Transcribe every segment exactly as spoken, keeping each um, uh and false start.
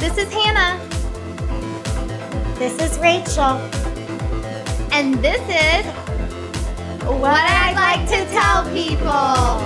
This is Hannah. This is Rachel. And this is What, what I'd Like to Tell People.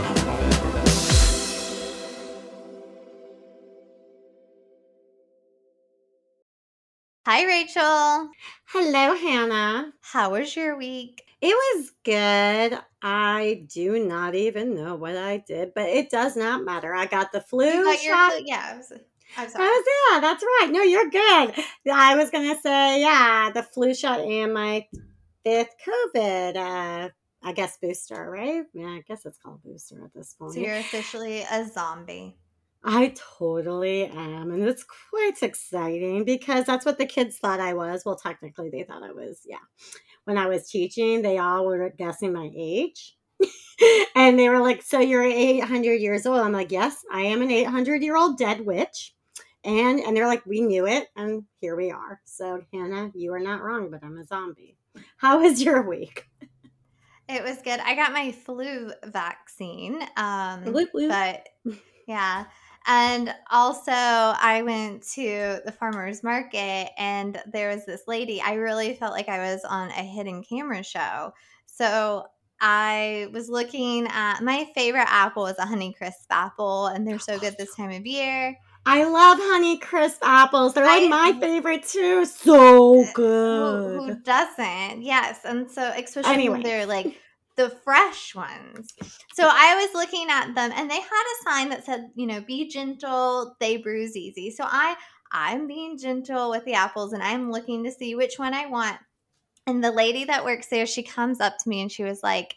Hi, Rachel. Hello, Hannah. How was your week? It was good. I do not even know what I did, but it does not matter. I got the flu you got shot. Your, yeah, I was, I'm sorry. Oh, yeah, that's right. No, you're good. I was going to say, yeah, the flu shot and my fifth COVID, uh, I guess, booster, right? Yeah, I guess it's called booster at this point. So you're officially a zombie. I totally am. And it's quite exciting because that's what the kids thought I was. Well, technically, they thought I was, yeah. When I was teaching, they all were guessing my age. And they were like, so you're eight hundred years old. I'm like, yes, I am an eight hundred year old dead witch. And and they're like, we knew it. And here we are. So, Hannah, you are not wrong, but I'm a zombie. How was your week? It was good. I got my flu vaccine. Um, Bloop, bloop. But yeah. And also I went to the farmer's market and there was this lady. I really felt like I was on a hidden camera show. So I was looking at my favorite apple is a Honeycrisp apple, and they're so good this time of year. I love Honeycrisp apples. They're like I, my favorite too. So good. Who, who doesn't? Yes. And so especially Anyway. when they're like the fresh ones. So I was looking at them and they had a sign that said, you know, be gentle, they bruise easy. So I I'm being gentle with the apples and I'm looking to see which one I want. And the lady that works there, she comes up to me and she was like,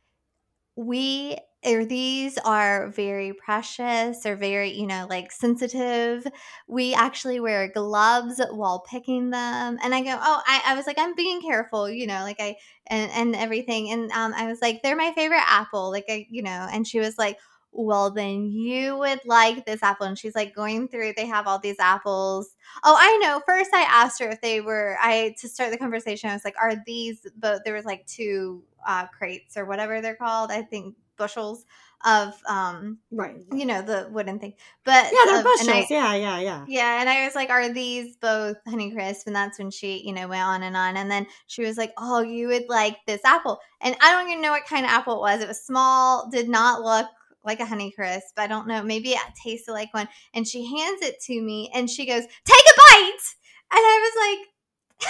we or these are very precious or very, you know, like sensitive. We actually wear gloves while picking them. And I go, oh, I, I was like, I'm being careful, you know, like I, and, and everything. And um, I was like, they're my favorite apple. Like, I, you know, and she was like, well, then you would like this apple. And she's like going through, they have all these apples. Oh, I know. First I asked her if they were, I, to start the conversation, I was like, are these, but there was like two uh, crates or whatever they're called. I think bushels of, um, right. you know, the wooden thing, but yeah, they're uh, bushels. I, yeah, yeah, yeah. Yeah. And I was like, are these both Honeycrisp? And that's when she, you know, went on and on. And then she was like, oh, you would like this apple. And I don't even know what kind of apple it was. It was small, did not look like a Honeycrisp. I don't know. Maybe it tasted like one. And she hands it to me and she goes, take a bite. And I was like,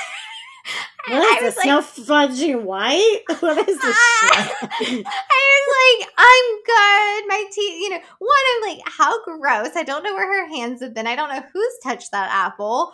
what is this? Like, no fudgy white? What is this I, shit? I was like, I'm good. My teeth, you know, one, I'm like, how gross. I don't know where her hands have been. I don't know who's touched that apple.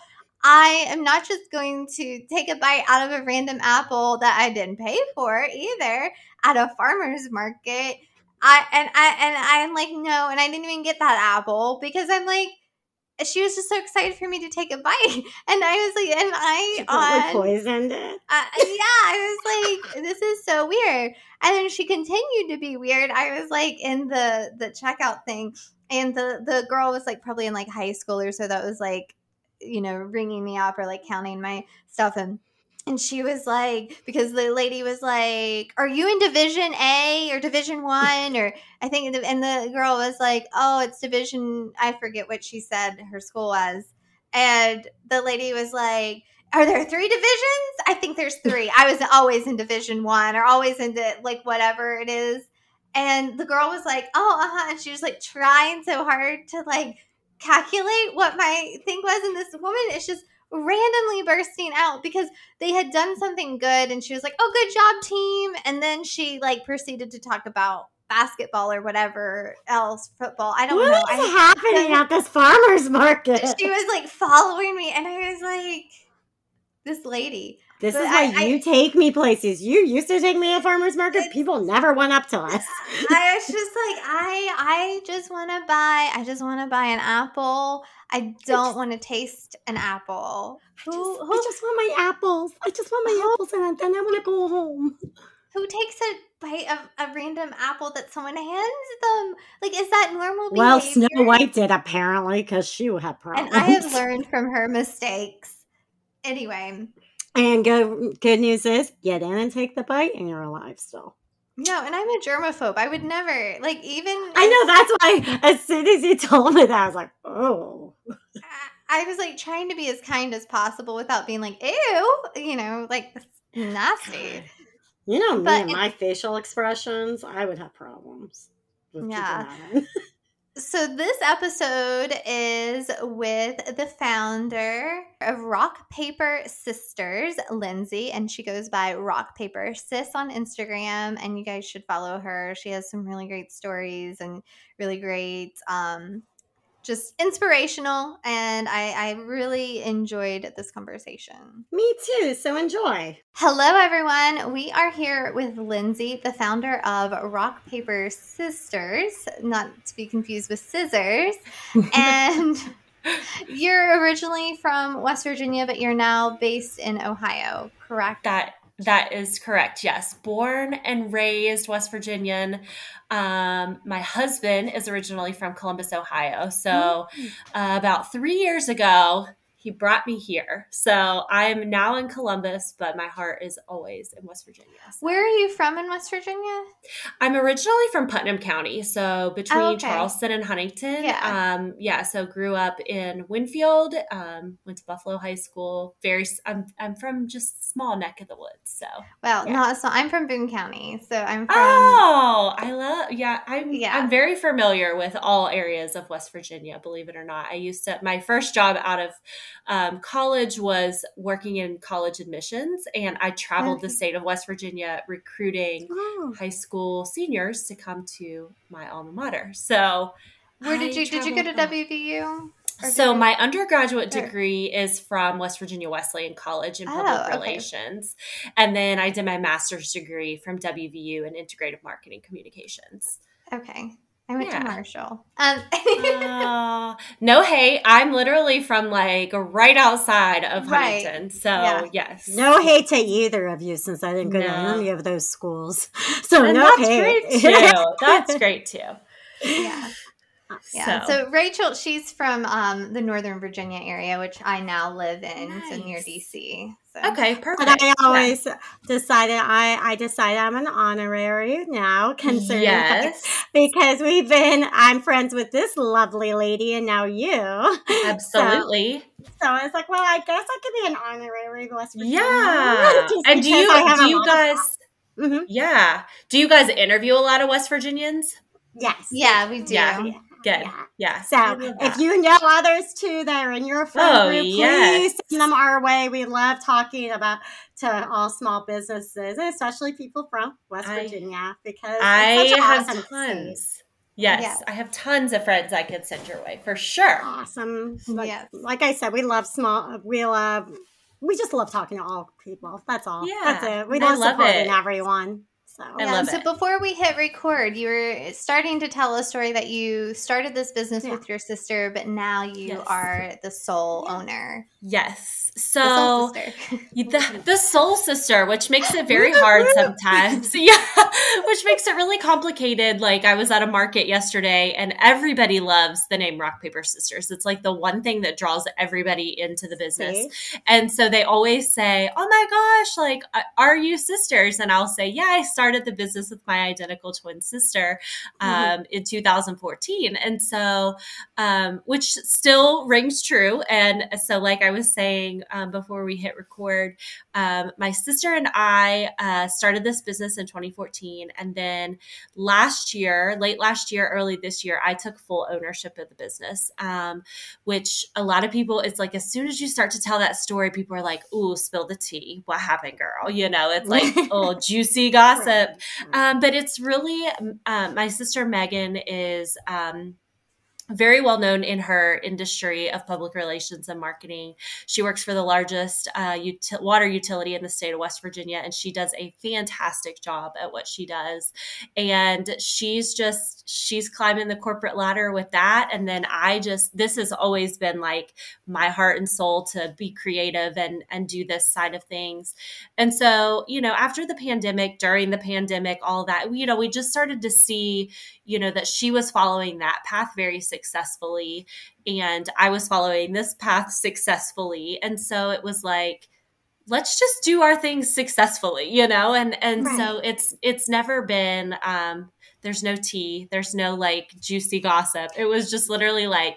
I am not just going to take a bite out of a random apple that I didn't pay for either at a farmer's market. I and I and I'm like, no, and I didn't even get that apple because I'm like, she was just so excited for me to take a bite, and I was like, and I she probably on, poisoned it. Uh, yeah, I was like, this is so weird. And then she continued to be weird. I was like in the the checkout thing, and the the girl was like probably in like high school or so that was like, you know, ringing me up or like counting my stuff and. And she was like, because the lady was like, are you in Division A or Division One? Or I think, and the girl was like, oh, it's Division, I forget what she said her school was. And the lady was like, are there three divisions? I think there's three. I was always in Division One or always into like whatever it is. And the girl was like, oh, uh-huh. And she was like trying so hard to like calculate what my thing was. And this woman is just randomly bursting out because they had done something good and she was like, oh, good job, team. And then she like proceeded to talk about basketball or whatever else, football. I don't what know. What is I, happening I, at this farmer's market? She was like following me and I was like, this lady. This but is why I, you I, take me places. You used to take me to farmer's market. People never went up to us. I was just like, I I just want to buy, I just want to buy an apple. I don't want to taste an apple. I just, who, who, I just want my apples. I just want my who, apples and then I want to go home. Who takes a bite of a random apple that someone hands them? Like, is that normal behavior? Well, Snow White did apparently because she had problems. And I have learned from her mistakes. Anyway. And good, good news is, get in and take the bite and you're alive still. No, and I'm a germaphobe. I would never, like, even... I know, that's why as soon as you told me that, I was like, oh. I was like trying to be as kind as possible without being like, ew, you know, like that's nasty. You know me But and it, my facial expressions, I would have problems with people yeah. knowing. So this episode is with the founder of Rock Paper Sisters, Lindsay, and she goes by Rock Paper Sis on Instagram, and you guys should follow her. She has some really great stories and really great um just inspirational, and I, I really enjoyed this conversation. Me too, so enjoy. Hello, everyone. We are here with Lindsay, the founder of Rock Paper Sisters, not to be confused with scissors. And you're originally from West Virginia, but you're now based in Ohio, correct? That That is correct. Yes. Born and raised West Virginian. Um, my husband is originally from Columbus, Ohio. So uh, about three years ago, he brought me here. So I'm now in Columbus, but my heart is always in West Virginia. So. Where are you from in West Virginia? I'm originally from Putnam County, so between Oh, okay. Charleston and Huntington. Yeah. Um, yeah, so grew up in Winfield, um, went to Buffalo High School. Very, I'm I'm from just small neck of the woods. So Well, yeah. no, so I'm from Boone County, so I'm from. Oh, I love. Yeah, I'm. Yeah. I'm very familiar with all areas of West Virginia. Believe it or not, I used to. My first job out of um, college was working in college admissions, and I traveled Okay. the state of West Virginia recruiting Oh. high school seniors to come to my alma mater. So, Where did I you did you go to traveled a lot. W V U? Or So did you- my undergraduate Sure. degree is from West Virginia Wesleyan College in Oh, public okay. relations. And then I did my master's degree from W V U in integrative marketing communications. Okay. I went Yeah. to Marshall. Um, Uh, no hate. I'm literally from like right outside of Right. Huntington. So Yeah. yes. No hate to either of you since I didn't go to No. any of those schools. So And no that's hate. great too. That's great too. yeah. Yeah. So, So. Rachel, she's from um, the Northern Virginia area, which I now live in, so near Nice. D C. So. okay, But perfect. I always decided I, I decided I'm an honorary now, considering Yes, because we've been I'm friends with this lovely lady and now you. absolutely. So, so I was like, well, I guess I could be an honorary West Virginia. Yeah. Just And do because you I have do a you lot of- guys Mhm. yeah. Do you guys interview a lot of West Virginians? Yes. Yeah, we do. Yeah. Yeah. Good. Yeah. Yeah. So I love if that. you know others too that are in your friend Oh, group, yes. please send them our way. We love talking about to all small businesses, and especially people from West I- Virginia, because I it's such an have awesome state. tons. Yes, Yes. I have tons of friends I could send your way for sure. Awesome. Like, Yes. like I said, we love small. We love. We just love talking to all people. That's all. Yeah, That's it. We and I love love supporting it. everyone. So I Yeah, love so it. before we hit record, you were starting to tell a story that you started this business Yeah. with your sister, but now you Yes. are the sole Yeah. owner. Yes. The So soul sister. the, the soul sister, which makes it very hard sometimes. Yeah. Which makes it really complicated. Like I was at a market yesterday and everybody loves the name Rock Paper Sisters. It's like the one thing that draws everybody into the business. See? And so they always say, oh my gosh, like, uh, are you sisters? And I'll say, yeah, I started the business with my identical twin sister um, Mhm. in two thousand fourteen. And so, um, which still rings true. And so, like I was saying um, before we hit record, um, my sister and I uh, started this business in twenty fourteen. And then last year, late last year, early this year, I took full ownership of the business, um, which a lot of people, it's like as soon as you start to tell that story, people are like, ooh, spill the tea. What happened, girl? You know, it's like, oh, juicy gossip. Right. Um, but it's really, um, my sister Megan is um, very well known in her industry of public relations and marketing. She works for the largest uh, util- water utility in the state of West Virginia, and she does a fantastic job at what she does. And she's just, she's climbing the corporate ladder with that. And then I just, this has always been like my heart and soul to be creative and, and do this side of things. And so, you know, after the pandemic, during the pandemic, all that, you know, we just started to see, you know, that she was following that path very successfully. And I was following this path successfully. And so it was like, let's just do our things successfully, you know? And, and Right. so it's, it's never been, um, there's no tea, there's no like juicy gossip. It was just literally like,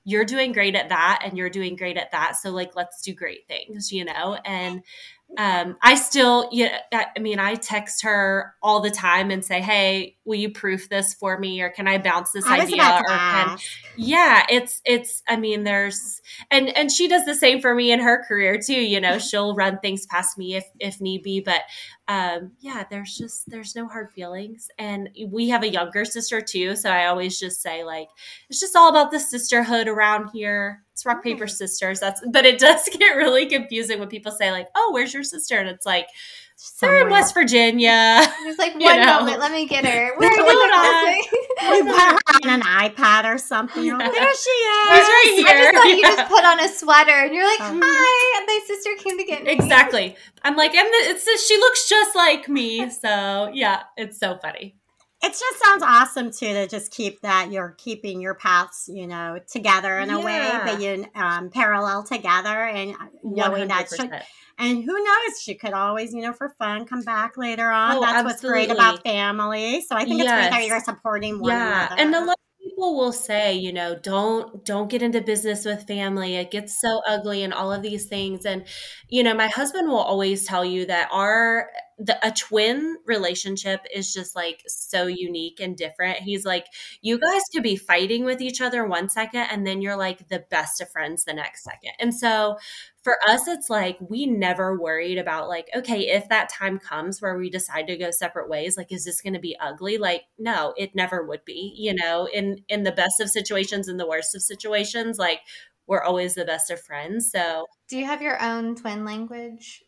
you're doing great at that and you're doing great at that. So like, let's do great things, you know? And um, I still, yeah, I mean, I text her all the time and say, hey, will you proof this for me? Or can I bounce this I was idea? about to Or can, ask. yeah, it's, it's, I mean, there's, and, and she does the same for me in her career too. You know, she'll run things past me if, if need be, but um, yeah, there's just, there's no hard feelings. And we have a younger sister too. So I always just say like, it's just all about the sisterhood around here. It's rock, paper, sisters. That's, but it does get really confusing when people say like, oh, where's your sister? And it's like, they're in West Virginia. There's like You one know? moment. Let me get her. Where are Hold you on. going? We put her on an iPad or something. Yeah. There she is. She's right I just here. thought you Yeah. just put on a sweater and you're like, Um, hi, and my sister came to get me. Exactly. I'm like, I'm the, it's just, she looks just like me. So yeah, it's so funny. It just sounds awesome too to just keep that you're keeping your paths, you know, together in a way Yeah. that you um, parallel together, and knowing that she, one hundred percent. and who knows, she could always, you know, for fun, come back later on. Oh, That's what's great absolutely. about family. So I think it's great that Yes. you're supporting one Yeah. another. And a lot of people will say, you know, don't don't get into business with family. It gets so ugly and all of these things. And, you know, my husband will always tell you that our the, a twin relationship is just like so unique and different. He's like, you guys could be fighting with each other one second and then you're like the best of friends the next second. And so for us, it's like we never worried about like, okay, if that time comes where we decide to go separate ways, like, is this going to be ugly? Like, no, it never would be, you know, in, in the best of situations and the worst of situations, like we're always the best of friends. So, Do you have your own twin language?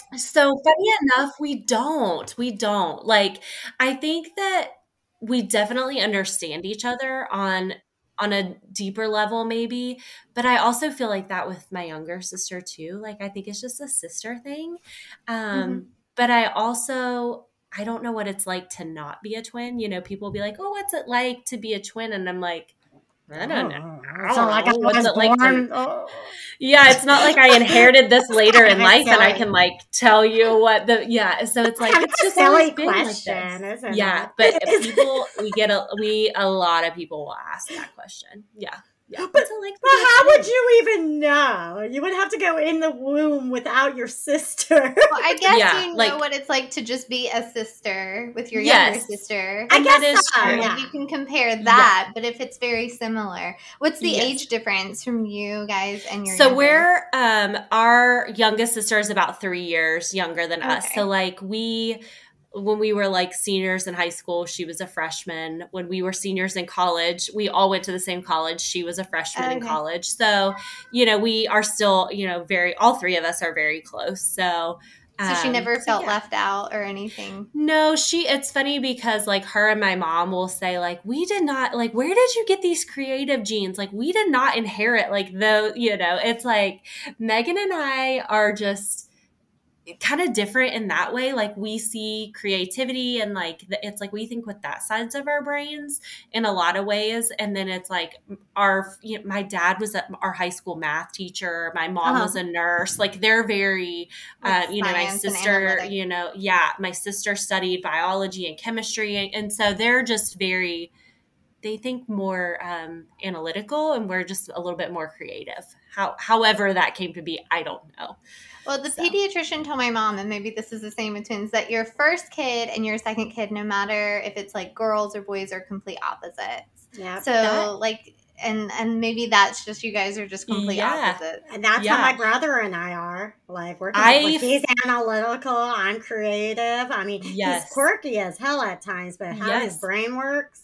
so funny enough, we don't, we don't like, I think that we definitely understand each other on on a deeper level maybe, but I also feel like that with my younger sister too. Like I think it's just a sister thing. Um Mm-hmm. but I also I don't know what it's like to not be a twin. You know, people be like, "Oh, what's it like to be a twin?" And I'm like, I don't know. I So don't like I know. What's was it like to born. Oh. Yeah, it's not like I inherited this later in Kinda life and I silly. can like tell you what the yeah. So it's like Kind of it's a just always silly been like question, this. isn't Yeah, it? but people we get a we a lot of people will ask that question. Yeah, yeah. But- What's it like? to But be a how twin? would you even know? You would have to go in the womb without your sister. Well, I guess Yeah, you know like- what it's like to just be a sister with your Yes. younger sister. I And guess that is so, true. yeah. You can compare that, but if it's very similar, what's the Yes. age difference from you guys and your? So younger? we're um our youngest sister is about three years younger than us. Okay. So like we when we were like seniors in high school, she was a freshman. When we were seniors in college, we all went to the same college. She was a freshman in Okay. college. So, you know, we are still, you know, very all three of us are very close. So So she um, never so felt yeah. left out or anything. No, she, it's funny because like her and my mom will say like, we did not like, where did you get these creative genes? Like we did not inherit like the, you know, it's like Megan and I are just kind of different in that way. Like we see creativity and like, the, it's like we think with that sides of our brains in a lot of ways. And then it's like our, you know, my dad was a, our high school math teacher. My mom Uh-huh. was a nurse. Like they're very, Like uh, you know, my science and sister, analytics. you know, yeah, my sister studied biology and chemistry. And, and so they're just very, they think more um, analytical and we're just a little bit more creative. How, however that came to be, I don't know. Well, the So. pediatrician told my mom, and maybe this is the same with twins, that your first kid and your second kid, no matter if it's like girls or boys, are complete opposites. Yeah. So, That- like, and and maybe that's just you guys are just complete Yeah. opposites. And that's Yeah. how my brother and I are. Like we're I- like, he's analytical, I'm creative. I mean, Yes. he's quirky as hell at times, but how his Yes. brain works.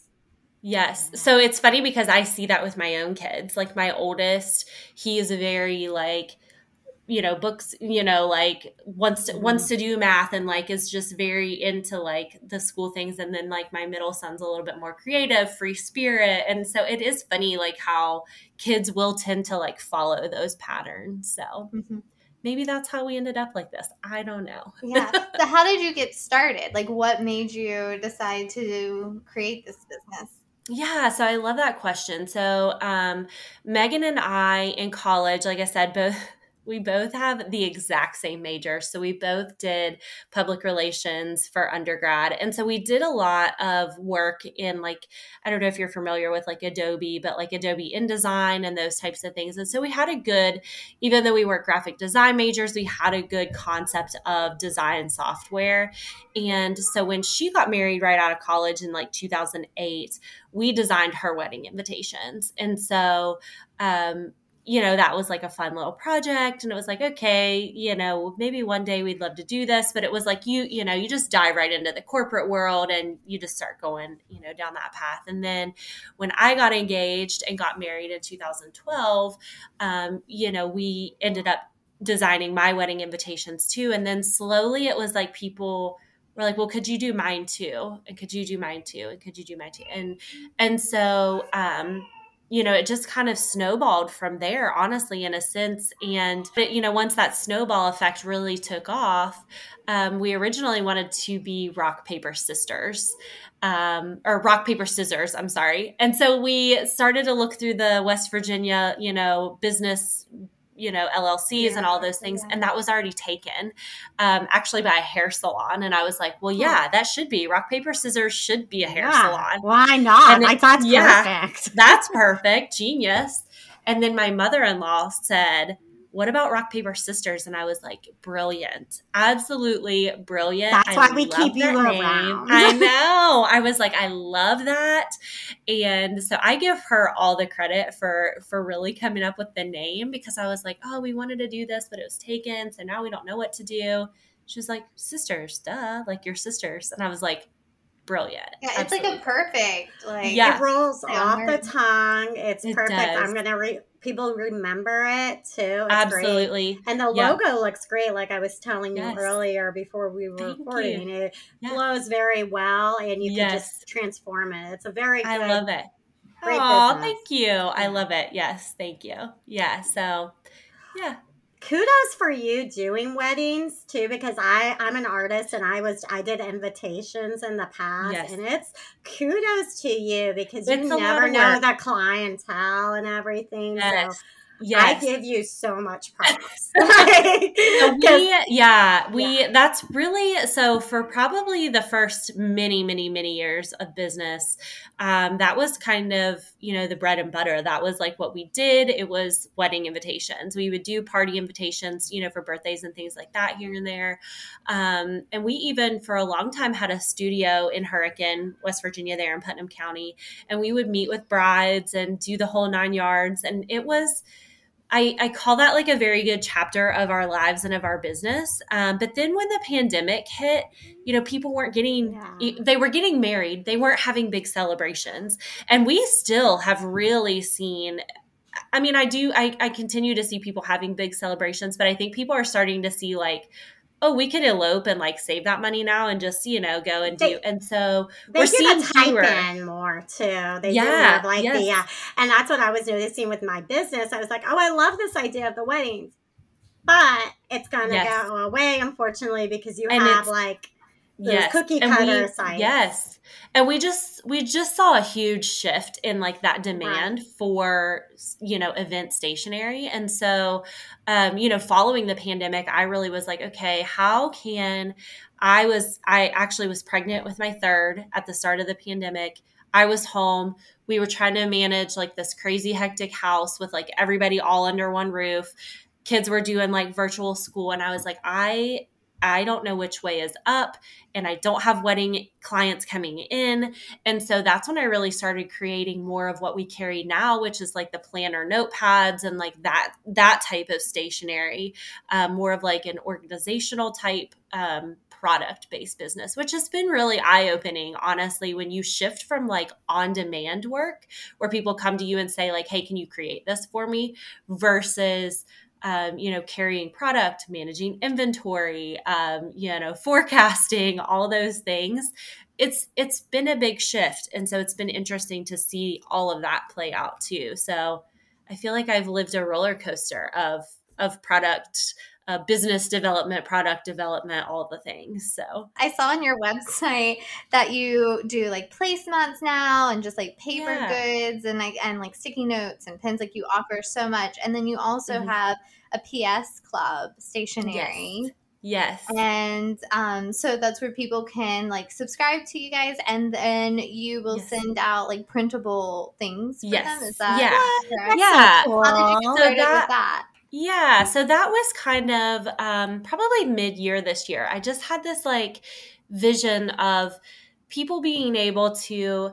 Yes. So it's funny because I see that with my own kids. Like my oldest, he is very like, you know, books, you know, like wants to, Mhm. wants to do math and like is just very into like the school things. And then like my middle son's a little bit more creative, free spirit. And so it is funny like how kids will tend to like follow those patterns. So Mhm. maybe that's how we ended up like this. I don't know. Yeah. So, how did you get started? Like, what made you decide to create this business? Yeah, so I love that question. So, um, Megan and I in college, like I said, both We both have the exact same major. So we both did public relations for undergrad. And so we did a lot of work in like, I don't know if you're familiar with like Adobe, but like Adobe InDesign and those types of things. And so we had a good, even though we weren't graphic design majors, we had a good concept of design software. And so when she got married right out of college in like two thousand eight, we designed her wedding invitations. And so, um, you know, that was like a fun little project. And it was like, okay, you know, maybe one day we'd love to do this. But it was like, you, you know, you just dive right into the corporate world and you just start going, you know, down that path. And then when I got engaged and got married in two thousand twelve, um, you know, we ended up designing my wedding invitations too. And then slowly it was like people were like, well, could you do mine too? And could you do mine too? And could you do mine too? And, and so, um, you know, it just kind of snowballed from there, honestly, in a sense. And, but, you know, once that snowball effect really took off, um, we originally wanted to be rock, paper, sisters, um, or rock, paper, scissors, I'm sorry. And so we started to look through the West Virginia, you know, business you know, L L Cs yeah, and all those things. Yeah. And that was already taken, um, actually by a hair salon. And I was like, well, yeah, that should be rock, paper, scissors should be a hair yeah. salon. Why not? And I thought yeah, perfect. That's perfect. Genius. And then my mother-in-law said, what about rock, paper, sisters? And I was like, brilliant. Absolutely brilliant. That's I why we keep you name. around. I know. I was like, I love that. And so I give her all the credit for, for really coming up with the name, because I was like, oh, we wanted to do this, but it was taken. So now we don't know what to do. She was like, sisters, duh, like your sisters. And I was like, brilliant. Yeah, it's Absolutely. like a perfect, like yeah. it rolls off the tongue. It's it perfect. Does. I'm gonna re- people remember it too. It's Absolutely. great. And the yeah. logo looks great. Like I was telling yes. you earlier before we were Thank recording, you. it yeah. flows very well, and you yes. can just transform it. It's a very good, I love it. Oh, thank you. Yeah. I love it. Yes, thank you. Yeah. So, yeah. Kudos for you doing weddings too, because I I'm an artist and I was I did invitations in the past, yes. and it's kudos to you because it's you never know the clientele and everything. Yes. So Yes. I give you so much props. like, so we, yeah, we, yeah. that's really, so for probably the first many, many, many years of business, um, that was kind of, you know, the bread and butter. That was like what we did. It was wedding invitations. We would do party invitations, you know, for birthdays and things like that here and there. Um, and we even for a long time had a studio in Hurricane, West Virginia, there in Putnam County. And we would meet with brides and do the whole nine yards. And it was, I, I call that like a very good chapter of our lives and of our business. Um, but then when the pandemic hit, you know, people weren't getting, yeah. they were getting married. They weren't having big celebrations. And we still have really seen, I mean, I do, I, I continue to see people having big celebrations, but I think people are starting to see like, oh, we could elope and like save that money now and just, you know, go and they, do. And so they we're do seeing the type fewer. in more too. They yeah, do more like yes. the, yeah. And that's what I was noticing with my business. I was like, oh, I love this idea of the weddings, but it's going to yes. go away, unfortunately, because you and have like those yes. cookie and cutter we, sites. Yes. And we just, we just saw a huge shift in like that demand right. for, you know, event stationery. And so, um, you know, following the pandemic, I really was like, okay, how can I was, I actually was pregnant with my third at the start of the pandemic. I was home. We were trying to manage like this crazy hectic house with like everybody all under one roof. Kids were doing like virtual school. And I was like, I I don't know which way is up, and I don't have wedding clients coming in. And so that's when I really started creating more of what we carry now, which is like the planner notepads and like that, that type of stationery, um, more of like an organizational type, um, product-based business, which has been really eye-opening, honestly, when you shift from like on-demand work where people come to you and say like, hey, can you create this for me, versus Um, you know, carrying product, managing inventory, um, you know, forecasting, all those things. It's it's been a big shift. And so it's been interesting to see all of that play out too. So I feel like I've lived a roller coaster of of product uh, business development, product development, all the things. So I saw on your website that you do like placemats now and just like paper Yeah. goods and like and like sticky notes and pens. Like you offer so much. And then you also Mhm. have a P S Club stationery. Yes. Yes. And um, so that's where people can like subscribe to you guys, and then you will Yes. send out like printable things for Yes. them. Is that Yeah. correct? Yeah. So How did you cool. get So started that- with that? Yeah, so that was kind of um, probably mid-year this year. I just had this like vision of people being able to,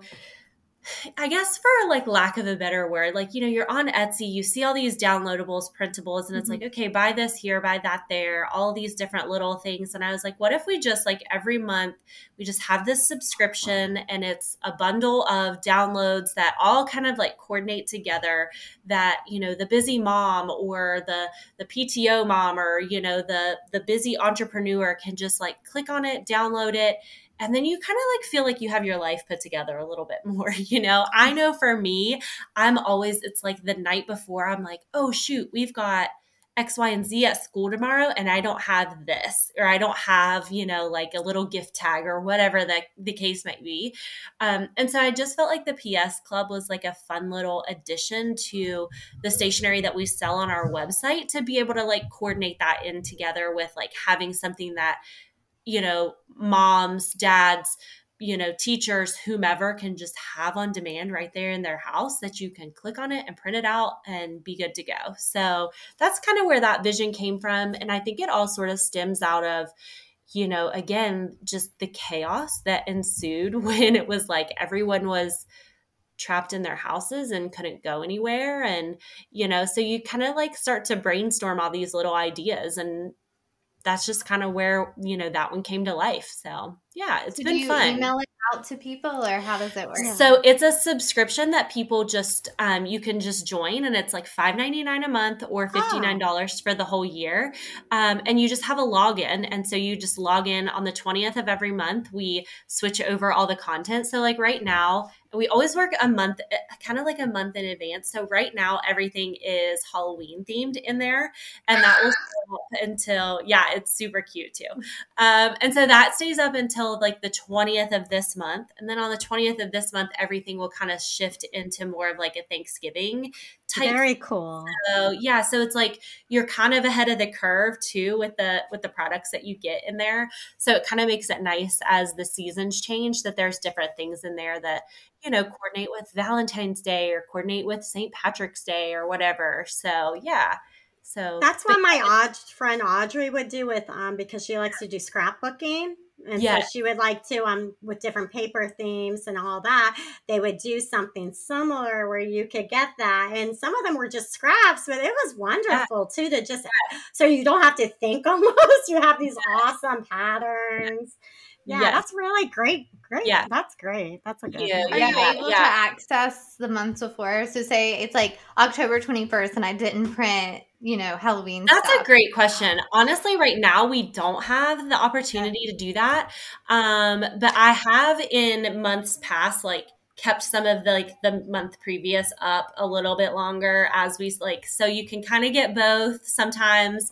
I guess for like lack of a better word, like, you know, you're on Etsy, you see all these downloadables, printables, and it's like, okay, buy this here, buy that there, all these different little things. And I was like, what if we just like every month, we just have this subscription and it's a bundle of downloads that all kind of like coordinate together, that, you know, the busy mom or the, the P T O mom or, you know, the, the busy entrepreneur can just like click on it, download it. And then you kind of like feel like you have your life put together a little bit more, you know? I know for me, I'm always, it's like the night before, I'm like, oh shoot, we've got X, Y, and Z at school tomorrow, and I don't have this, or I don't have, you know, like a little gift tag or whatever the, the case might be. Um, and so I just felt like the P S Club was like a fun little addition to the stationery that we sell on our website, to be able to like coordinate that in together with like having something that, you know, moms, dads, you know, teachers, whomever can just have on demand right there in their house, that you can click on it and print it out and be good to go. So that's kind of where that vision came from. And I think it all sort of stems out of, you know, again, just the chaos that ensued when it was like everyone was trapped in their houses and couldn't go anywhere. And, you know, so you kind of like start to brainstorm all these little ideas, and that's just kind of where, you know, that one came to life. So yeah, it's So been do you fun. email it out to people, or how does it work? So it's a subscription that people just, um, you can just join, and it's like five ninety-nine a month or fifty-nine dollars for the whole year. Um, and you just have a login. And so you just log in on the twentieth of every month. We switch over all the content. So like right now, we always work a month, kind of like a month in advance. So right now, everything is Halloween themed in there, and that will stay up until, yeah, it's super cute too. Um, and so that stays up until like the twentieth of this month. And then on the twentieth of this month, everything will kind of shift into more of like a Thanksgiving type. Very cool. So yeah, so it's like you're kind of ahead of the curve too with the with the products that you get in there. So it kind of makes it nice as the seasons change, that there's different things in there that, you know, coordinate with Valentine's Day or coordinate with Saint Patrick's Day or whatever. So yeah. So That's what my Aud- friend Audrey would do with um because she likes to do scrapbooking. And Yeah. so she would like to, um, with different paper themes and all that, they would do something similar where you could get that. And some of them were just scraps, but it was wonderful too, to just, so you don't have to think almost. You have these awesome patterns. Yeah, Yes. that's really great. Great. Yeah. That's great. That's a good Yeah, one. Are yeah. you able to access the months before? So say it's like October twenty-first and I didn't print, you know, Halloween That's stuff. a great question. Honestly, right now we don't have the opportunity to do that. Um, but I have in months past, like, kept some of the like the month previous up a little bit longer as we like, so you can kind of get both sometimes.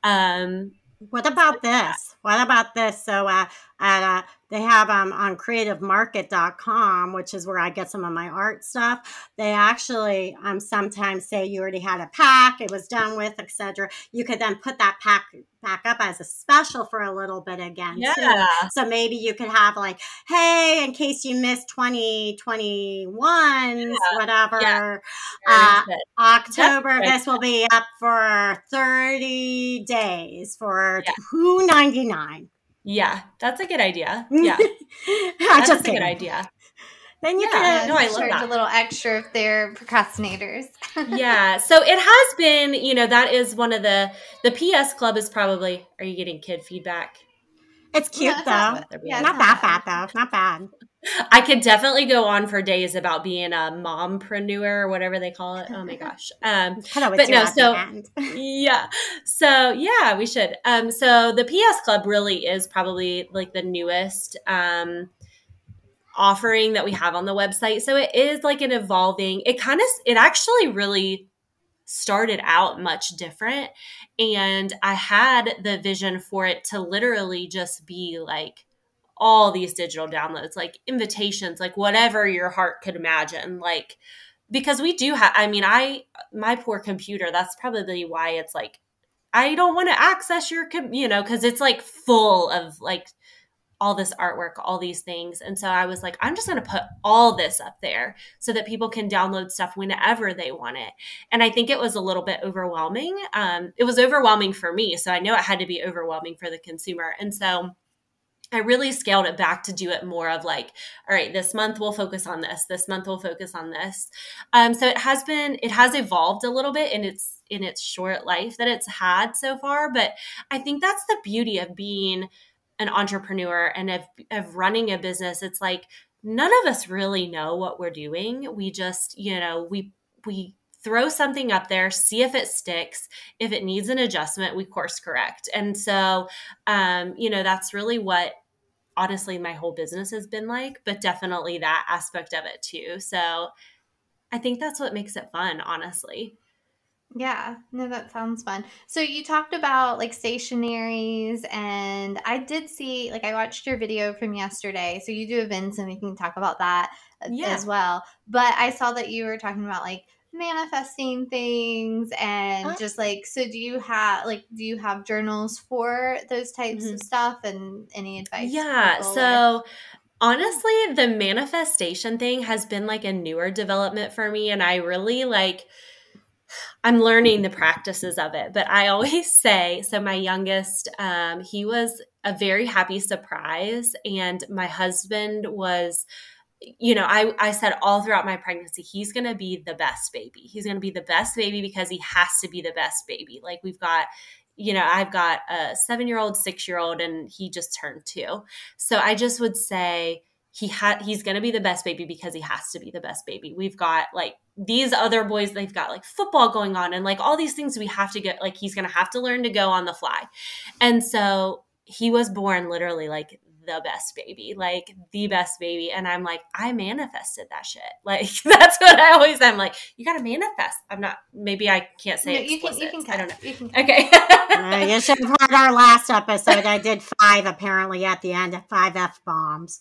Um, What about this? What about this? So uh, at, uh, they have um, on creative market dot com, which is where I get some of my art stuff. They actually um, sometimes say you already had a pack, it was done with, et cetera. You could then put that pack back up as a special for a little bit again. Yeah. Too. So maybe you could have like, hey, in case you missed twenty twenty-one's, Yeah. whatever. Yeah. Uh, Very good. October, That's this will be up for thirty days for Yeah. two ninety-nine. Yeah, that's a good idea. Yeah, I that's just a good kidding. idea. Then you Yeah. can No, I love charge that. a little extra if they're procrastinators. Yeah, so it has been, you know, that is one of the the P S Club is probably. Are you getting kid feedback? It's cute No, it's though. not- They're yeah, being- it's Not that bad though. Not bad. I could definitely go on for days about being a mompreneur or whatever they call it. Oh my gosh. Um, Put always But do no, at the so- end. yeah. So yeah, we should. Um, so the P S Club really is probably like the newest um offering that we have on the website. So it is like an evolving, it kind of, it actually really started out much different. And I had the vision for it to literally just be like all these digital downloads, like invitations, like whatever your heart could imagine. Like, because we do have, I mean, I, my poor computer, that's probably why it's like, I don't want to access your, com- you know, because it's like full of like all this artwork, all these things. And so I was like, I'm just going to put all this up there so that people can download stuff whenever they want it. And I think it was a little bit overwhelming. Um, it was overwhelming for me. So I know it had to be overwhelming for the consumer. And so I really scaled it back to do it more of like, all right, this month we'll focus on this. This month we'll focus on this. Um, so it has been, it has evolved a little bit in its, in its short life that it's had so far. But I think that's the beauty of being an entrepreneur and of, of running a business. It's like, none of us really know what we're doing. We just, you know, we, we, throw something up there, see if it sticks. If it needs an adjustment, we course correct. And so, um, you know, that's really what honestly my whole business has been like, but definitely that aspect of it too. So I think that's what makes it fun, honestly. Yeah, no, that sounds fun. So you talked about like stationaries, and I did see, like, I watched your video from yesterday. So you do events, and we can talk about that Yeah. as well. But I saw that you were talking about like manifesting things and Huh? just like, so do you have like, do you have journals for those types Mhm. of stuff, and any advice? for Yeah. people, or- So honestly, the manifestation thing has been like a newer development for me. And I really like, I'm learning the practices of it. But I always say, so my youngest, um, he was a very happy surprise. And my husband was, you know, I, I said all throughout my pregnancy, he's going to be the best baby. He's going to be the best baby because he has to be the best baby. Like we've got, you know, I've got a seven-year-old, six-year-old, and he just turned two. So I just would say he had, he's going to be the best baby because he has to be the best baby. We've got like these other boys, they've got like football going on and like all these things we have to get, like he's going to have to learn to go on the fly. And so he was born literally like the best baby, like the best baby. And I'm like, I manifested that shit. Like, that's what I always, I'm like, you got to manifest. I'm not, maybe I can't say No, it you can, explicit. you can I don't cut. know. You can cut. Okay. Uh, you should have heard our last episode. I did five apparently at the end, five F bombs.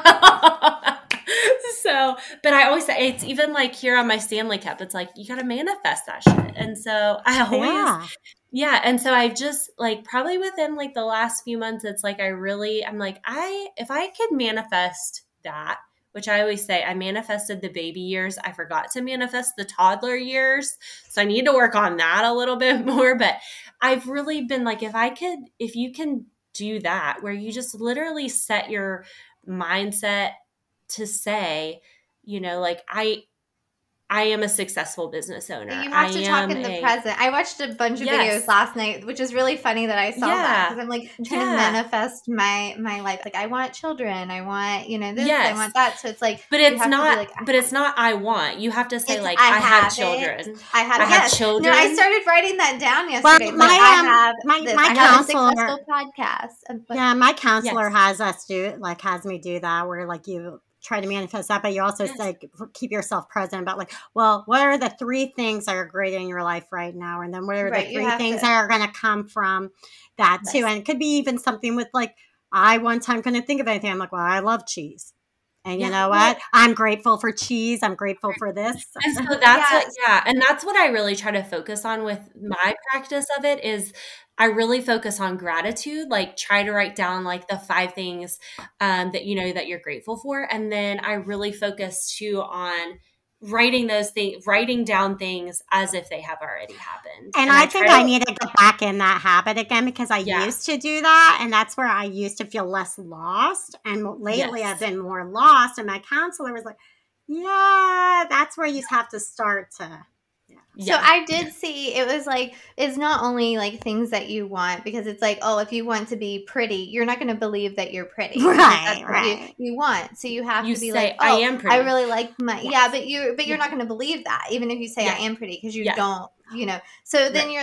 So, but I always say, it's even like here on my Stanley Cup, it's like, you got to manifest that shit. And so I always, Yeah. yeah. And so I've just like, probably within like the last few months, it's like, I really, I'm like, I, if I could manifest that, which I always say, I manifested the baby years. I forgot to manifest the toddler years. So I need to work on that a little bit more. But I've really been like, if I could, if you can do that, where you just literally set your mindset to say, you know, like I, I am a successful business owner. You have I to talk am in the a, present. I watched a bunch of Yes. videos last night, which is really funny that I saw that, Yeah. because I'm like trying Yeah. to manifest my my life. Like I want children, I want, you know, this, I Yes. want that. So it's like, But you it's have to be not. like, But it's not. I want. You have to say It's, like I I, have, have it. children. I have, I have yes. children. No, I started writing that down Well, yesterday. my, like, I um, have my, this. my I have a counselor, successful podcast. And- but- yeah, my counselor Yes. has us do, like, has me do that where, like, you try to manifest that, but you also Yes. say, keep yourself present about, like, well, what are the three things that are great in your life right now? And then what are Right, the you three have things to- that are going to come from that, too? Yes. And it could be even something with, like, I one time couldn't think of anything. I'm like, well, I love cheese. And you Yeah. know what? I'm grateful for cheese. I'm grateful for this. And so that's Yes. what, yeah, and that's what I really try to focus on with my practice of it is I really focus on gratitude, like try to write down like the five things um, that you know that you're grateful for, and then I really focus too on writing those things, writing down things as if they have already happened. And, I, try think to- I need to get back in that habit again because I Yeah. used to do that. And that's where I used to feel less lost. And lately Yes. I've been more lost. And my counselor was like, yeah, that's where you have to start to. So I did see it was like, it's not only like things that you want, because it's like, oh, if you want to be pretty, you're not going to believe that you're pretty. because Right, that's what right. You, you want. So you have You to be say, like, oh, I am pretty. I really like my, Yes. yeah, but you, but you're Yeah. not going to believe that, even if you say Yeah. I am pretty, because you Yeah. don't, you know. So then Right. you're like,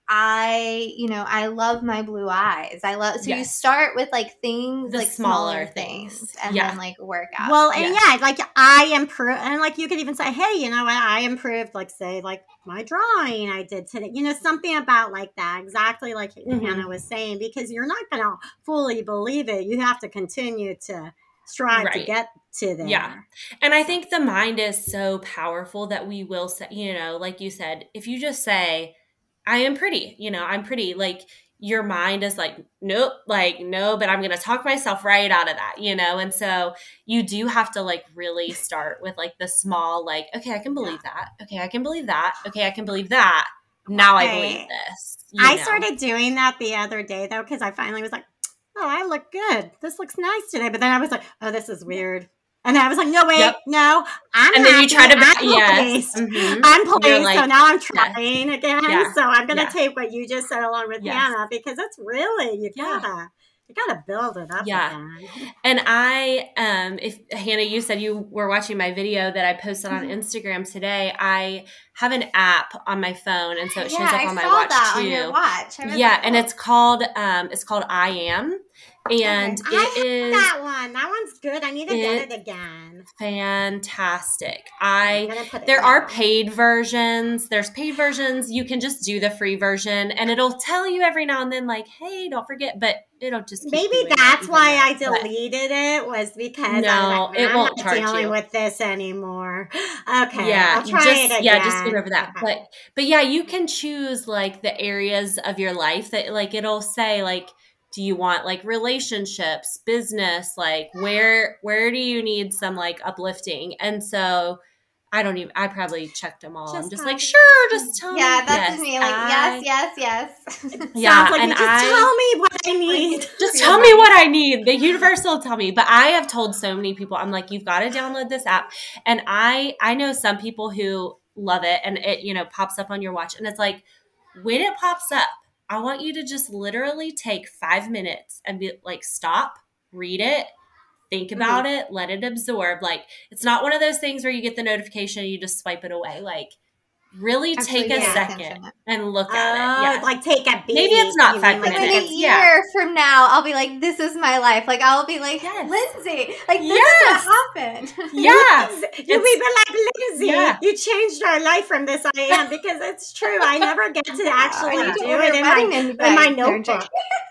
I, you know, I love my blue eyes. I love, so Yes. you start with like things, The like smaller smaller things. things, and Yeah. then like work out. Well, and Yes. yeah, like I improved, and like you could even say, hey, you know what, I improved, like say, like my drawing I did today, you know, something about like that, exactly like Mhm. Hannah was saying, because you're not going to fully believe it. You have to continue to strive to Right. get to there. Yeah. And I think the mind is so powerful that we will say, you know, like you said, if you just say, I am pretty, you know, I'm pretty, like your mind is like, nope, like, no, but I'm going to talk myself right out of that, you know? And so you do have to like really start with like the small, like, okay, I can believe that. Okay, I can believe that. Okay, I can believe that. Now I believe Okay. this. You I know? started doing that the other day though, because I finally was like, oh, I look good. This looks nice today. But then I was like, oh, this is weird. And then I was like, no, wait, Yep. no, I'm And then you try to, I'm yes. pleased. Mhm. I'm You're pleased. like, so now I'm yes. trying again. Yeah. So I'm going to Yeah. take what you just said along with Yes. Hannah, because it's really, you Yeah. gotta, you gotta build it up Yeah. again. And I, um, if Hannah, you said you were watching my video that I posted on Instagram today. I have an app on my phone, and so it shows Yeah, up I on my saw watch that too. on your watch. I was Yeah, like, and oh. it's called, um, it's called I Am, and Okay. I it have is that one. That one's good. I need to get It- it again. fantastic. I'm I gonna put it there are down. paid versions. There's paid versions. You can just do the free version, and it'll tell you every now and then, like, hey, don't forget. But it'll just keep Maybe doing it that's even why I though- but- deleted it, was because I No, was like, it I'm won't not charge dealing you. with this anymore. Okay, Yeah, I'll try just it again. yeah, just get over that. Okay. But but yeah, you can choose like the areas of your life that like it'll say like, do you want like relationships, business, like where where do you need some like uplifting? And so I don't even I probably checked them all. I'm Just just tell like, me. sure, just tell Yeah, me. that's yes, me. Like, I- yes, yes, yes. Yeah, Sounds like and you just I- tell me what I need. Just Yeah. tell me what I need. The universe will tell me. But I have told so many people, I'm like, you've got to download this app. And I I know some people who love it, and it, you know, pops up on your watch. And it's like, when it pops up, I want you to just literally take five minutes and be like, stop, read it, think about it, let it absorb. Like, it's not one of those things where you get the notification and you just swipe it away. Like, really Actually take a pay second attention. and look Oh, at it. Yeah. like take a beat. Maybe it's not You five mean Like like in a minutes. year Yeah. from now, I'll be like, "This is my life." Like I'll be like, Yes. "Lindsay, like this Yes. is what happened." Yeah. You'll be like, Lindsay, Yeah. you changed our life from this I am, because it's true. I never get to I actually need to do order it in wedding my, invite. in my No, I'm notebook.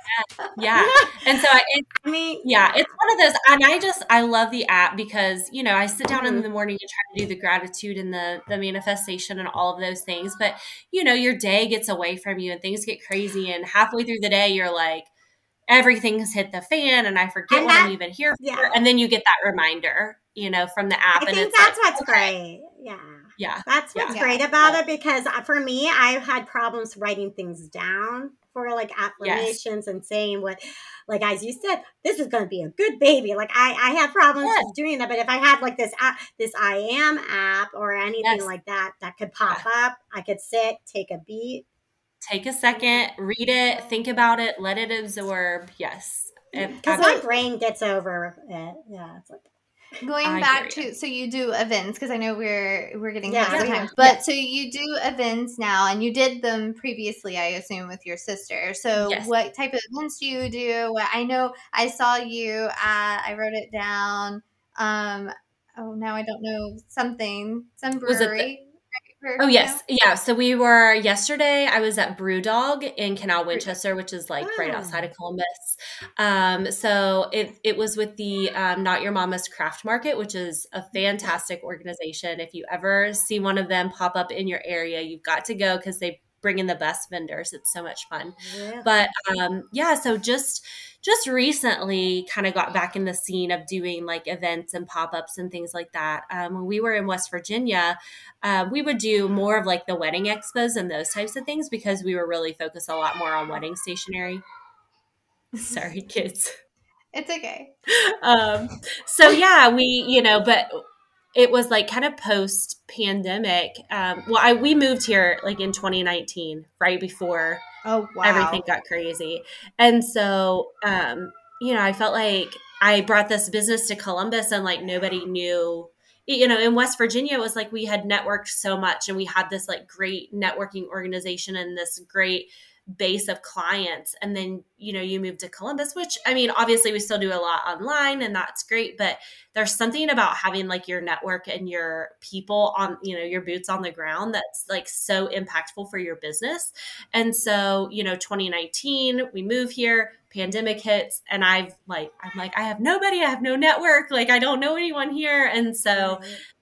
Yeah. And so I, it, I mean, yeah, it's one of those, and I just, I love the app because, you know, I sit down in Mhm. the morning and try to do the gratitude and the, the manifestation and all of those things. But, you know, your day gets away from you and things get crazy. And halfway through the day, you're like, everything's hit the fan and I forget And what that- I'm even here yeah. for. And then you get that reminder, you know, from the app. I and think it's that's like, what's okay. great. Yeah. Yeah. That's what's Yeah. great about it, because for me, I had problems writing things down for like affirmations and saying what, like as you said, this is going to be a good baby. Like I, I had problems Yes. doing that, but if I had like this app, this I Am app or anything Yes. like that, that could pop up, I could sit, take a beat. Take a second, read it, think about it, let it absorb. Yes. And Because ab- my brain gets over it. Yeah, it's like Going I back hear to, so you do events, because I know we're we're getting Yeah, close to yeah. time, but so you do events now, and you did them previously, I assume, with your sister. So Yes. what type of events do you do? What, I know I saw you at, I wrote it down. Um, oh, now I don't know, something, some Was it the- brewery. right? Oh Or- yes, yeah. So we were yesterday. I was at Brewdog in Canal Winchester, which is like right Oh. outside of Columbus. Um, so it it was with the um, Not Your Mama's Craft Market, which is a fantastic organization. If you ever see one of them pop up in your area, you've got to go because they bring in the best vendors. It's so much fun. yeah. But um, yeah, so just just recently kind of got back in the scene of doing like events and pop-ups and things like that. Um, when we were in West Virginia, uh, we would do more of like the wedding expos and those types of things because we were really focused a lot more on wedding stationery. Sorry, kids. It's okay. Um, so yeah, we, you know, but it was like kind of post pandemic. Um, well, I, we moved here like in twenty nineteen, right before Oh, wow. everything got crazy. And so, um, you know, I felt like I brought this business to Columbus and like nobody knew you know, in West Virginia, it was like we had networked so much and we had this like great networking organization and this great base of clients. And then, you know, you move to Columbus, which, I mean, obviously we still do a lot online and that's great, but there's something about having like your network and your people on, you know, your boots on the ground that's like so impactful for your business. And so, you know, twenty nineteen, we move here, pandemic hits, and I've like, I'm like, I have nobody, I have no network, like I don't know anyone here. And so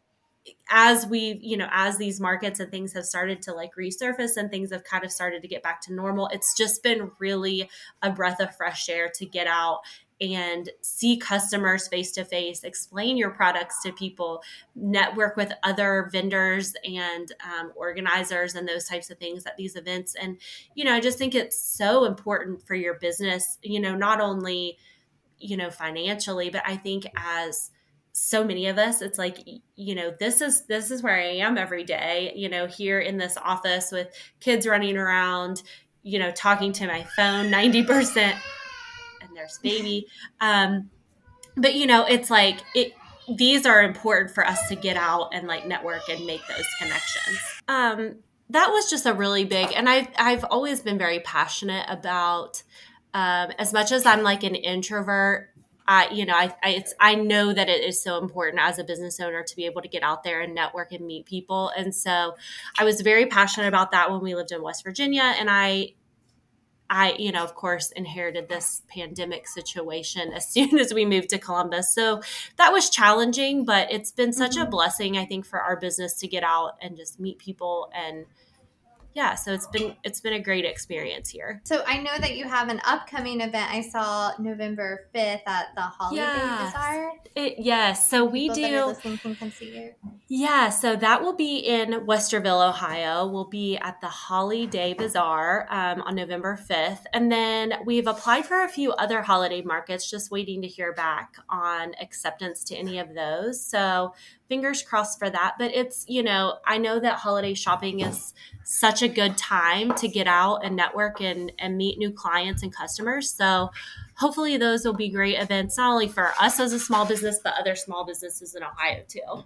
as we, you know, as these markets and things have started to like resurface and things have kind of started to get back to normal, it's just been really a breath of fresh air to get out and see customers face to face, explain your products to people, network with other vendors and um, organizers and those types of things at these events. And, you know, I just think it's so important for your business, you know, not only, you know, financially, but I think as so many of us, it's like, you know, this is, this is where I am every day, you know, here in this office with kids running around, you know, talking to my phone ninety percent, and there's baby. Um, but you know, it's like, it, these are important for us to get out and like network and make those connections. Um, that was just a really big, and I've, I've always been very passionate about, um, as much as I'm like an introvert, I, you know, I, I, it's, I know that it is so important as a business owner to be able to get out there and network and meet people. And so I was very passionate about that when we lived in West Virginia. And I, I, you know, of course, inherited this pandemic situation as soon as we moved to Columbus. So that was challenging, but it's been such mm-hmm. a blessing, I think, for our business to get out and just meet people. And yeah, so it's been it's been a great experience here. So I know that you have an upcoming event. I saw November fifth at the Holiday yes. Bazaar. It, yes, so we People do. That are listening can come see you. Yeah, so that will be in Westerville, Ohio. We'll be at the Holiday Bazaar um, on November fifth. And then we've applied for a few other holiday markets, just waiting to hear back on acceptance to any of those. So fingers crossed for that. But it's, you know, I know that holiday shopping is such a good time to get out and network and, and meet new clients and customers. So hopefully those will be great events, not only for us as a small business, but other small businesses in Ohio too.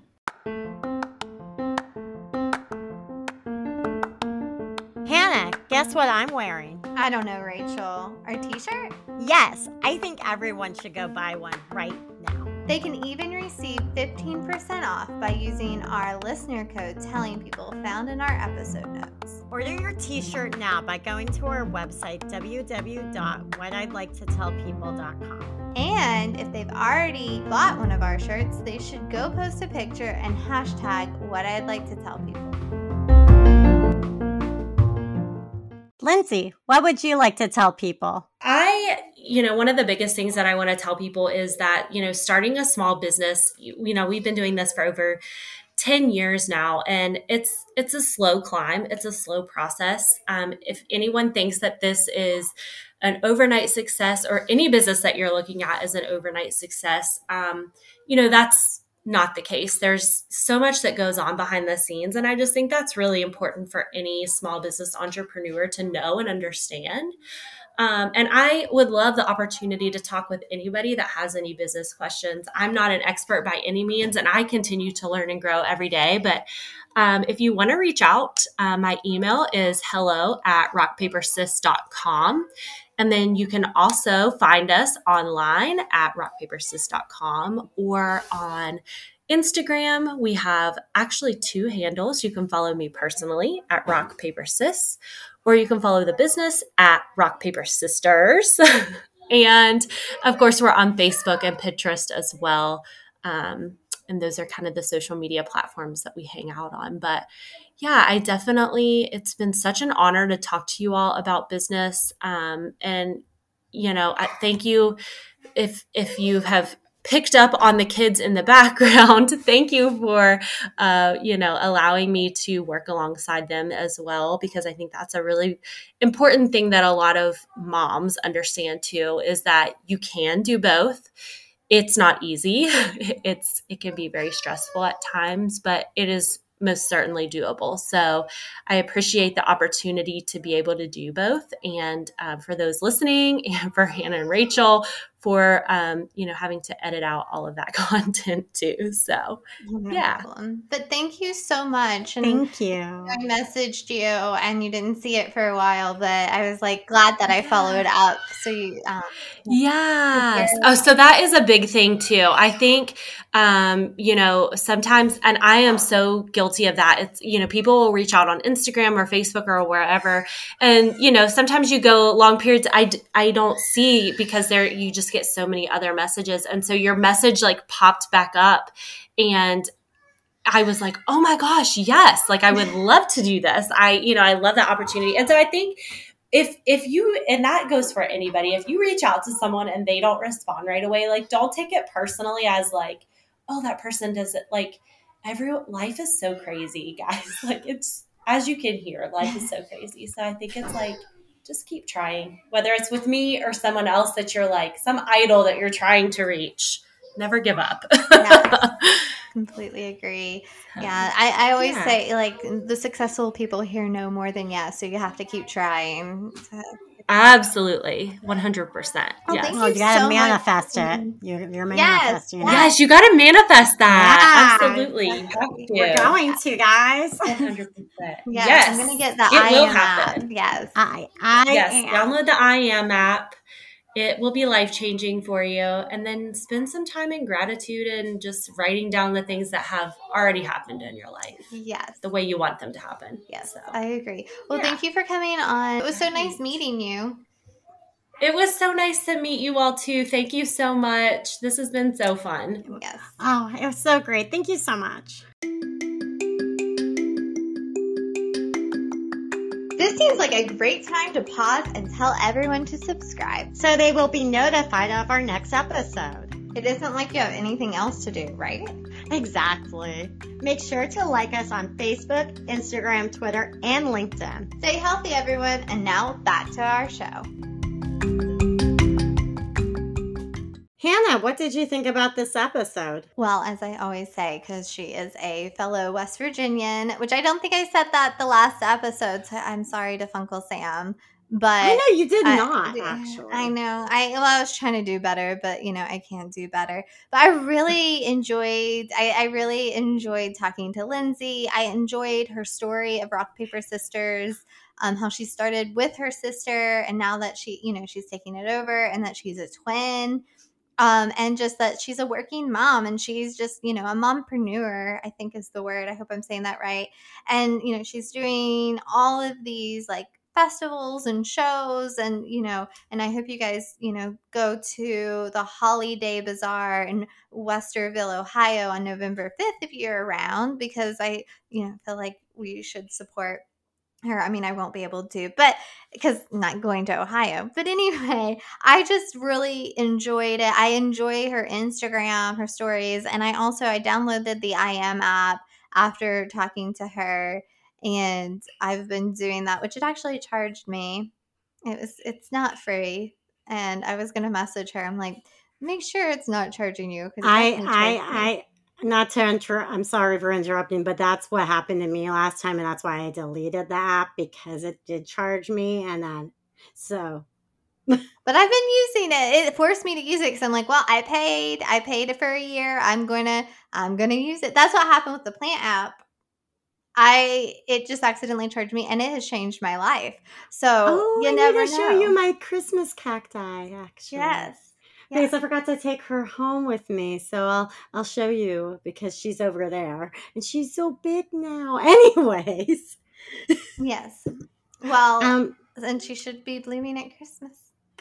Hannah, guess what I'm wearing? I don't know, Rachel. Our t-shirt? Yes, I think everyone should go buy one right now. They can even receive fifteen percent off by using our listener code Telling People found in our episode notes. Order your t-shirt now by going to our website, w w w dot what i'd like to tell people dot com. And if they've already bought one of our shirts, they should go post a picture and hashtag what I'd like to tell people. Lindsay, what would you like to tell people? I, you know, one of the biggest things that I want to tell people is that, you know, starting a small business, you, you know, we've been doing this for over ten years now, and it's, it's a slow climb. It's a slow process. Um, if anyone thinks that this is an overnight success, or any business that you're looking at as an overnight success, um, you know, that's not the case. There's so much that goes on behind the scenes. And I just think that's really important for any small business entrepreneur to know and understand. Um, and I would love the opportunity to talk with anybody that has any business questions. I'm not an expert by any means, and I continue to learn and grow every day. But um, if you want to reach out, uh, my email is hello at rock paper sis dot com. And then you can also find us online at rock paper sis dot com or on Instagram. We have actually two handles. You can follow me personally at rockpapersis, or you can follow the business at Rock Paper Sisters. And of course, we're on Facebook and Pinterest as well. Um, and those are kind of the social media platforms that we hang out on. But yeah, I definitely, it's been such an honor to talk to you all about business. Um, and, you know, I, thank you if, if you have picked up on the kids in the background. Thank you for, uh, you know, allowing me to work alongside them as well, because I think that's a really important thing that a lot of moms understand too, is that you can do both. It's not easy. It's, it can be very stressful at times, but it is most certainly doable. So I appreciate the opportunity to be able to do both. And uh, for those listening, and for Hannah and Rachel for, um, you know, having to edit out all of that content too. So, No yeah. problem. But thank you so much. And Thank you. I messaged you and you didn't see it for a while, but I was like glad that I followed up. So you, um, Yes. Oh, so that is a big thing too. I think, um, you know, sometimes, and I am so guilty of that. It's, you know, people will reach out on Instagram or Facebook or wherever. And, you know, sometimes you go long periods. I, I don't see because there, you just get so many other messages. And so your message like popped back up and I was like, oh my gosh, yes. Like I would love to do this. I, you know, I love that opportunity. And so I think if, if you, and that goes for anybody, if you reach out to someone and they don't respond right away, like don't take it personally as like, oh, that person doesn't like every life is so crazy, guys. Like it's, as you can hear, life is so crazy. So I think it's like, just keep trying, whether it's with me or someone else that you're like some idol that you're trying to reach, never give up. Yes. Completely agree. Yeah. I, I always Yeah. say like the successful people here know more than yes. So you have to keep trying. So, Absolutely. one hundred percent. Oh, Yes. thank Well, you you gotta so much. manifest it. Mhm. You're, you're Yes, manifesting it. Yes, you got to manifest that. Yeah. Absolutely. You have to. We're going to, guys. one hundred percent. Yes, Yes. I'm gonna get the It I will am app. happen. Yes. I, I Yes. am. Download the I Am app. It will be life-changing for you. And then spend some time in gratitude and just writing down the things that have already happened in your life, Yes. the way you want them to happen. Yes. So. I agree. Well, Yeah. thank you for coming on. It was so nice meeting you. It was so nice to meet you all too. Thank you so much. This has been so fun. Yes. Oh, it was so great. Thank you so much. This seems like a great time to pause and tell everyone to subscribe. So they will be notified of our next episode. It isn't like you have anything else to do, right? Exactly. Make sure to like us on Facebook, Instagram, Twitter, and LinkedIn. Stay healthy, everyone. And now back to our show. Hannah, what did you think about this episode? Well, as I always say, because she is a fellow West Virginian, which I don't think I said that the last episode, so I'm sorry to Funkle Sam. But I know you did I- not, actually. I know. I well, I was trying to do better, but you know, I can't do better. But I really enjoyed. I, I really enjoyed talking to Lindsay. I enjoyed her story of Rock Paper Sisters. Um, how she started with her sister, and now that she, you know, she's taking it over, and that she's a twin. Um, and just that she's a working mom and she's just, you know, a mompreneur, I think is the word. I hope I'm saying that right. And, you know, she's doing all of these like festivals and shows and, you know, and I hope you guys, you know, go to the Holiday Bazaar in Westerville, Ohio on November fifth if you're around, because I, you know, feel like we should support her. I mean, I won't be able to, but because I'm not going to Ohio. But anyway, I just really enjoyed it. I enjoy her Instagram, her stories, and I also I downloaded the I Am app after talking to her, and I've been doing that, which it actually charged me. It was it's not free, and I was gonna message her. I'm like, make sure it's not charging you. 'Cause it I, definitely charged me. I, I, not to interrupt, I'm sorry for interrupting, but that's what happened to me last time, and that's why I deleted the app because it did charge me, and then so. But I've been using it. It forced me to use it because I'm like, well, I paid. I paid it for a year. I'm gonna, I'm gonna use it. That's what happened with the plant app. I it just accidentally charged me, and it has changed my life. So Oh, you I never need to know. show you my Christmas cacti, actually. yes. Because I forgot to take her home with me, so I'll I'll show you because she's over there and she's so big now. Anyways, Yes. Well, um, and she should be blooming at Christmas.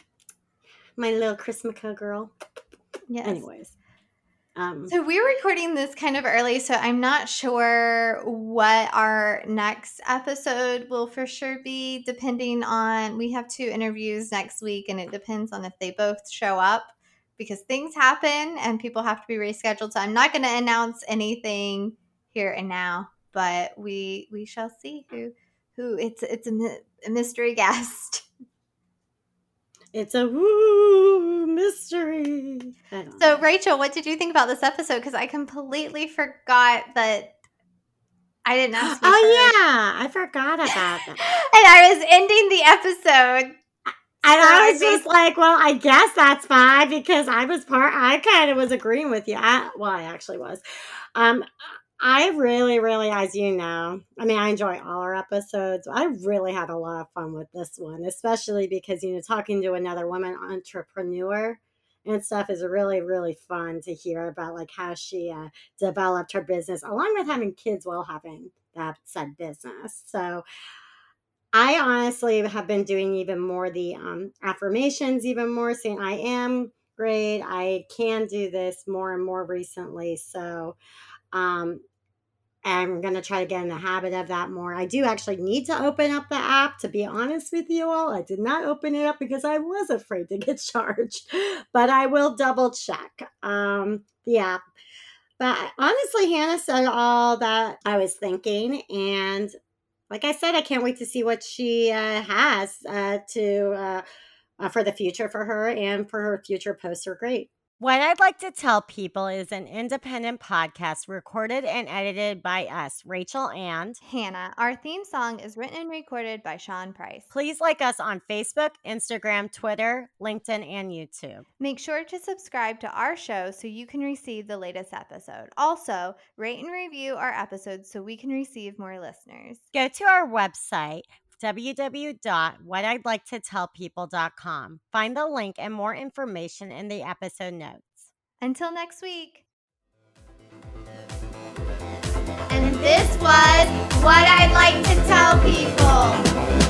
my little Chrismica girl. Yes. Anyways, um, So we're recording this kind of early, so I'm not sure what our next episode will for sure be, depending on, we have two interviews next week, and it depends on if they both show up, because things happen and people have to be rescheduled. So I'm not going to announce anything here and now, but we we shall see who who it's it's a, mi- a mystery guest. it's a woo mystery. I don't So know. Rachel, what did you think about this episode? Because I completely forgot that I didn't ask you. Oh first. yeah, I forgot about that. And I was ending the episode And So I I was think- just like, well, I guess that's fine because I was part, I kind of was agreeing with you. I, well, I actually was. Um, I really, really, as you know, I mean, I enjoy all our episodes. I really had a lot of fun with this one, especially because, you know, talking to another woman entrepreneur and stuff is really, really fun to hear about, like, how she uh, developed her business along with having kids while having that said business. So I honestly have been doing even more the um, affirmations, even more saying I am great. I can do this more and more recently. So, um, I'm going to try to get in the habit of that more. I do actually need to open up the app, to be honest with you all. I did not open it up because I was afraid to get charged, but I will double check um, the app. But honestly, Hannah said all that I was thinking. And like I said, I can't wait to see what she uh, has uh, to uh, uh, for the future for her, and for her future posts are great. What I'd like to tell people is an independent podcast recorded and edited by us, Rachel and Hannah. Our theme song is written and recorded by Sean Price. Please like us on Facebook, Instagram, Twitter, LinkedIn, and YouTube. Make sure to subscribe to our show so you can receive the latest episode. Also, rate and review our episodes so we can receive more listeners. Go to our website, w w w dot what i'd like to tell people dot com. Find the link and more information in the episode notes. Until next week. And this was What I'd Like to Tell People.